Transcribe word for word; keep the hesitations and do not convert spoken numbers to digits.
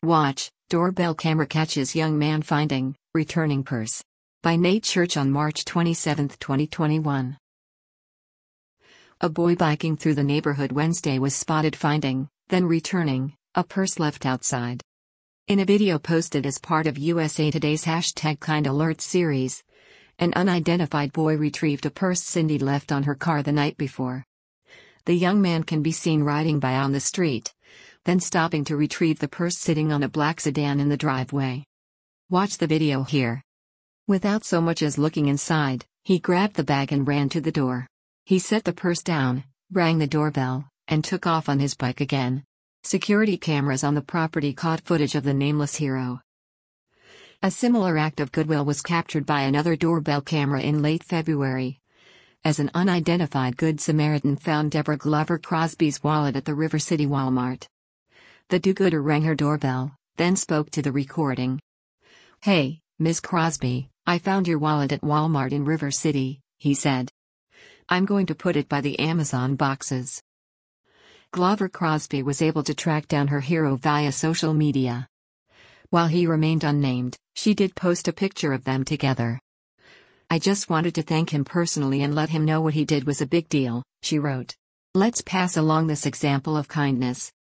Watch, doorbell camera catches young man finding, returning purse. By Nate Church on March twenty-seventh, twenty twenty-one. A boy biking through the neighborhood Wednesday was spotted finding, then returning, a purse left outside. In a video posted as part of U S A Today's hashtag Kind Alert series, an unidentified boy retrieved a purse Cindy left on her car the night before. The young man can be seen riding by on the street, then stopping to retrieve the purse sitting on a black sedan in the driveway. Watch the video here. Without so much as looking inside, he grabbed the bag and ran to the door. He set the purse down, rang the doorbell, and took off on his bike again. Security cameras on the property caught footage of the nameless hero. A similar act of goodwill was captured by another doorbell camera in late February, as an unidentified Good Samaritan found Deborah Glover Crosby's wallet at the River City Walmart. The do-gooder rang her doorbell, then spoke to the recording. "Hey, Miss Crosby, I found your wallet at Walmart in River City," he said. "I'm going to put it by the Amazon boxes." Glover Crosby was able to track down her hero via social media. While he remained unnamed, she did post a picture of them together. "I just wanted to thank him personally and let him know what he did was a big deal," she wrote. "Let's pass along this example of kindness.